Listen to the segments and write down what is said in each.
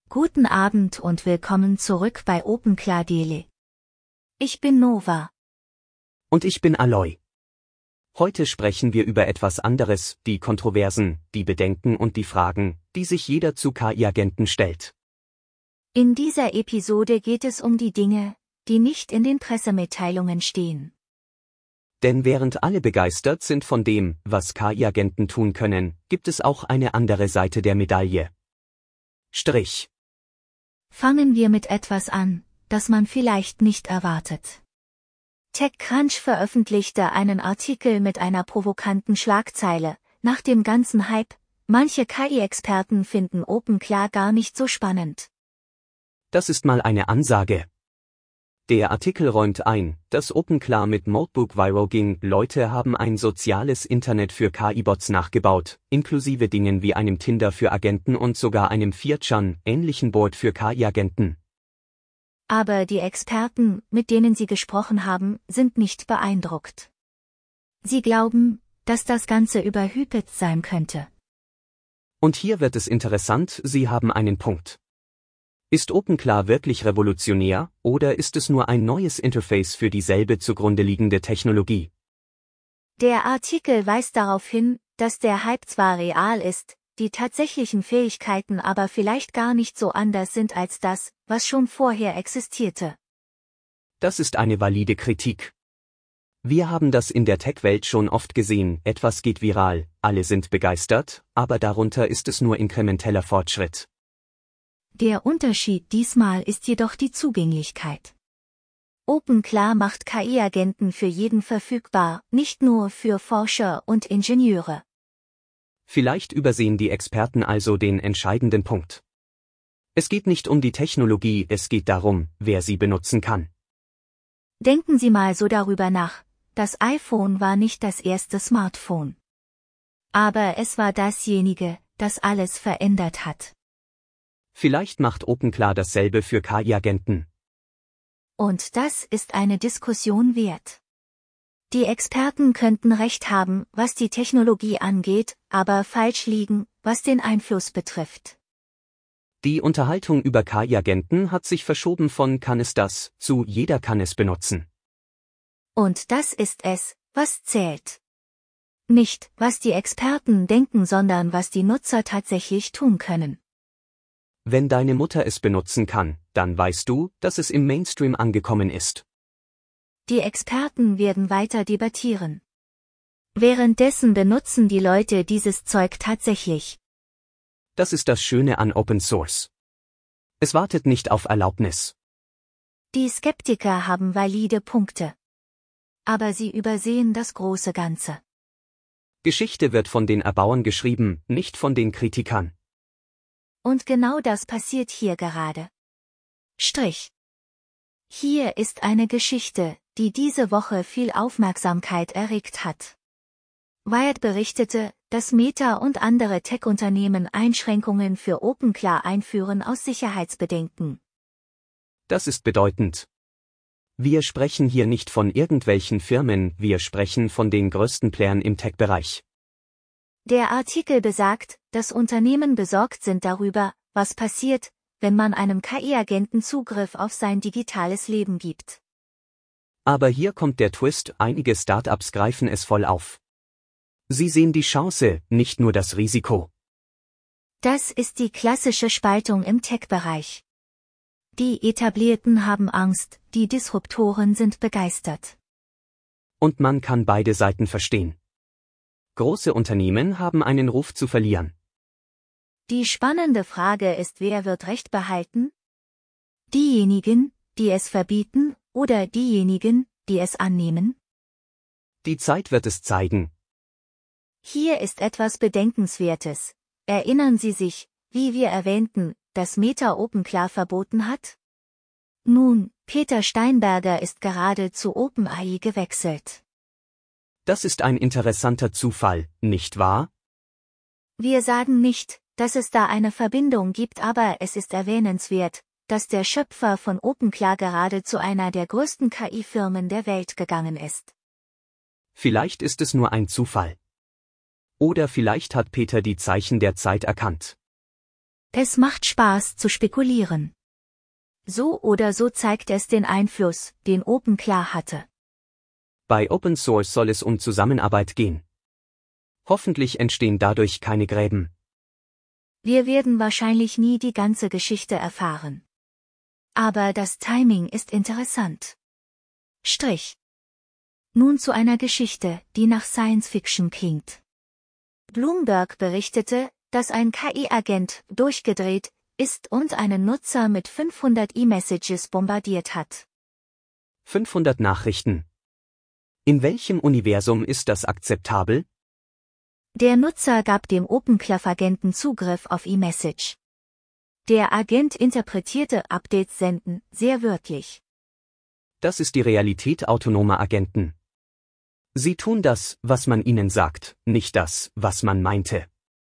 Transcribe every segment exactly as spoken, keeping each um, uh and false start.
Guten Abend und willkommen zurück bei OpenClaw Daily. Ich bin Nova. Und ich bin Aloy. Heute sprechen wir über etwas anderes, die Kontroversen, die Bedenken und die Fragen, die sich jeder zu K I-Agenten stellt. In dieser Episode geht es um die Dinge, die nicht in den Pressemitteilungen stehen. Denn während alle begeistert sind von dem, was K I-Agenten tun können, gibt es auch eine andere Seite der Medaille. Strich. Fangen wir mit etwas an, das man vielleicht nicht erwartet. TechCrunch veröffentlichte einen Artikel mit einer provokanten Schlagzeile: Nach dem ganzen Hype, manche K I-Experten finden OpenClaw gar nicht so spannend. Das ist mal eine Ansage. Der Artikel räumt ein, dass OpenClaw mit Notebook viral ging. Leute haben ein soziales Internet für K I-Bots nachgebaut, inklusive Dingen wie einem Tinder für Agenten und sogar einem vier chan-ähnlichen Board für K I-Agenten. Aber die Experten, mit denen sie gesprochen haben, sind nicht beeindruckt. Sie glauben, dass das Ganze überhyped sein könnte. Und hier wird es interessant, sie haben einen Punkt. Ist OpenClaw wirklich revolutionär, oder ist es nur ein neues Interface für dieselbe zugrunde liegende Technologie? Der Artikel weist darauf hin, dass der Hype zwar real ist, die tatsächlichen Fähigkeiten aber vielleicht gar nicht so anders sind als das, was schon vorher existierte. Das ist eine valide Kritik. Wir haben das in der Tech-Welt schon oft gesehen, etwas geht viral, alle sind begeistert, aber darunter ist es nur inkrementeller Fortschritt. Der Unterschied diesmal ist jedoch die Zugänglichkeit. OpenClaw macht K I-Agenten für jeden verfügbar, nicht nur für Forscher und Ingenieure. Vielleicht übersehen die Experten also den entscheidenden Punkt. Es geht nicht um die Technologie, es geht darum, wer sie benutzen kann. Denken Sie mal so darüber nach: Das iPhone war nicht das erste Smartphone. Aber es war dasjenige, das alles verändert hat. Vielleicht macht OpenClaw dasselbe für K I-Agenten. Und das ist eine Diskussion wert. Die Experten könnten recht haben, was die Technologie angeht, aber falsch liegen, was den Einfluss betrifft. Die Unterhaltung über K I-Agenten hat sich verschoben von „kann es das“ zu „jeder kann es benutzen“. Und das ist es, was zählt. Nicht, was die Experten denken, sondern was die Nutzer tatsächlich tun können. Wenn deine Mutter es benutzen kann, dann weißt du, dass es im Mainstream angekommen ist. Die Experten werden weiter debattieren. Währenddessen benutzen die Leute dieses Zeug tatsächlich. Das ist das Schöne an Open Source. Es wartet nicht auf Erlaubnis. Die Skeptiker haben valide Punkte. Aber sie übersehen das große Ganze. Geschichte wird von den Erbauern geschrieben, nicht von den Kritikern. Und genau das passiert hier gerade. Strich. Hier ist eine Geschichte, die diese Woche viel Aufmerksamkeit erregt hat. Wired berichtete, dass Meta und andere Tech-Unternehmen Einschränkungen für OpenClaw einführen aus Sicherheitsbedenken. Das ist bedeutend. Wir sprechen hier nicht von irgendwelchen Firmen, wir sprechen von den größten Playern im Tech-Bereich. Der Artikel besagt, dass Unternehmen besorgt sind darüber, was passiert, wenn man einem K I-Agenten Zugriff auf sein digitales Leben gibt. Aber hier kommt der Twist, einige Startups greifen es voll auf. Sie sehen die Chance, nicht nur das Risiko. Das ist die klassische Spaltung im Tech-Bereich. Die Etablierten haben Angst, die Disruptoren sind begeistert. Und man kann beide Seiten verstehen. Große Unternehmen haben einen Ruf zu verlieren. Die spannende Frage ist, wer wird Recht behalten? Diejenigen, die es verbieten, oder diejenigen, die es annehmen? Die Zeit wird es zeigen. Hier ist etwas Bedenkenswertes. Erinnern Sie sich, wie wir erwähnten, dass Meta OpenClaw verboten hat? Nun, Peter Steinberger ist gerade zu OpenAI gewechselt. Das ist ein interessanter Zufall, nicht wahr? Wir sagen nicht, dass es da eine Verbindung gibt, aber es ist erwähnenswert, dass der Schöpfer von OpenClaw gerade zu einer der größten K I-Firmen der Welt gegangen ist. Vielleicht ist es nur ein Zufall. Oder vielleicht hat Peter die Zeichen der Zeit erkannt. Es macht Spaß zu spekulieren. So oder so zeigt es den Einfluss, den OpenClaw hatte. Bei Open Source soll es um Zusammenarbeit gehen. Hoffentlich entstehen dadurch keine Gräben. Wir werden wahrscheinlich nie die ganze Geschichte erfahren. Aber das Timing ist interessant. Strich. Nun zu einer Geschichte, die nach Science Fiction klingt. Bloomberg berichtete, dass ein K I-Agent durchgedreht ist und einen Nutzer mit fünfhundert E-Messages bombardiert hat. fünfhundert Nachrichten. In welchem Universum ist das akzeptabel? Der Nutzer gab dem OpenClaw-Agenten Zugriff auf E-Message. Der Agent interpretierte Updates senden sehr wörtlich. Das ist die Realität autonomer Agenten. Sie tun das, was man ihnen sagt, nicht das, was man meinte.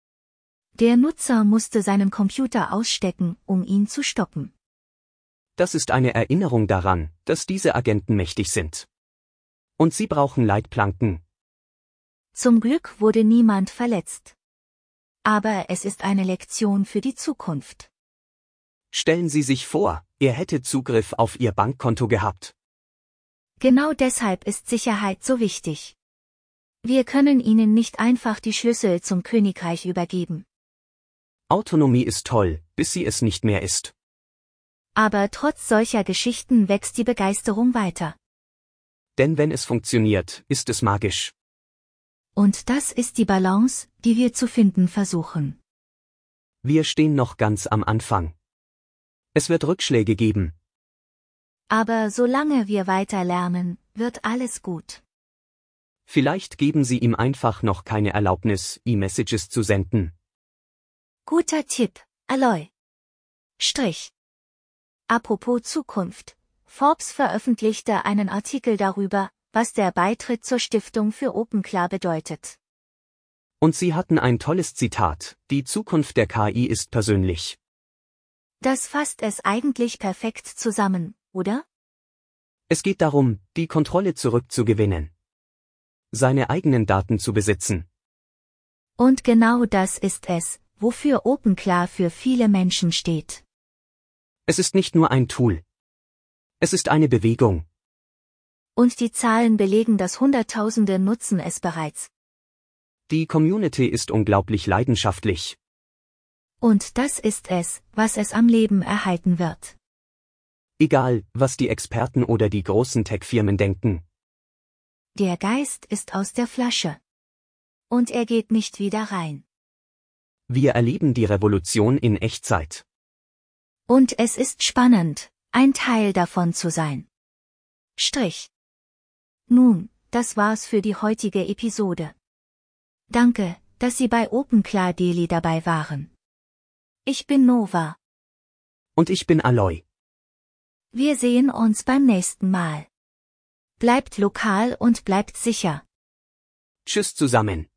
Der Nutzer musste seinen Computer ausstecken, um ihn zu stoppen. Das ist eine Erinnerung daran, dass diese Agenten mächtig sind. Und sie brauchen Leitplanken. Zum Glück wurde niemand verletzt. Aber es ist eine Lektion für die Zukunft. Stellen Sie sich vor, er hätte Zugriff auf Ihr Bankkonto gehabt. Genau deshalb ist Sicherheit so wichtig. Wir können Ihnen nicht einfach die Schlüssel zum Königreich übergeben. Autonomie ist toll, bis sie es nicht mehr ist. Aber trotz solcher Geschichten wächst die Begeisterung weiter. Denn wenn es funktioniert, ist es magisch. Und das ist die Balance, die wir zu finden versuchen. Wir stehen noch ganz am Anfang. Es wird Rückschläge geben. Aber solange wir weiter lernen, wird alles gut. Vielleicht geben Sie ihm einfach noch keine Erlaubnis, E-Messages zu senden. Guter Tipp, Aloy. Strich. Apropos Zukunft. Forbes veröffentlichte einen Artikel darüber, was der Beitritt zur Stiftung für OpenClaw bedeutet. Und Sie hatten ein tolles Zitat: Die Zukunft der K I ist persönlich. Das fasst es eigentlich perfekt zusammen, oder? Es geht darum, die Kontrolle zurückzugewinnen. Seine eigenen Daten zu besitzen. Und genau das ist es, wofür OpenClaw für viele Menschen steht. Es ist nicht nur ein Tool. Es ist eine Bewegung. Und die Zahlen belegen, dass Hunderttausende nutzen es bereits. Die Community ist unglaublich leidenschaftlich. Und das ist es, was es am Leben erhalten wird. Egal, was die Experten oder die großen Tech-Firmen denken. Der Geist ist aus der Flasche. Und er geht nicht wieder rein. Wir erleben die Revolution in Echtzeit. Und es ist spannend, ein Teil davon zu sein. Strich. Nun, das war's für die heutige Episode. Danke, dass Sie bei OpenClaw Daily dabei waren. Ich bin Nova. Und ich bin Aloy. Wir sehen uns beim nächsten Mal. Bleibt lokal und bleibt sicher. Tschüss zusammen.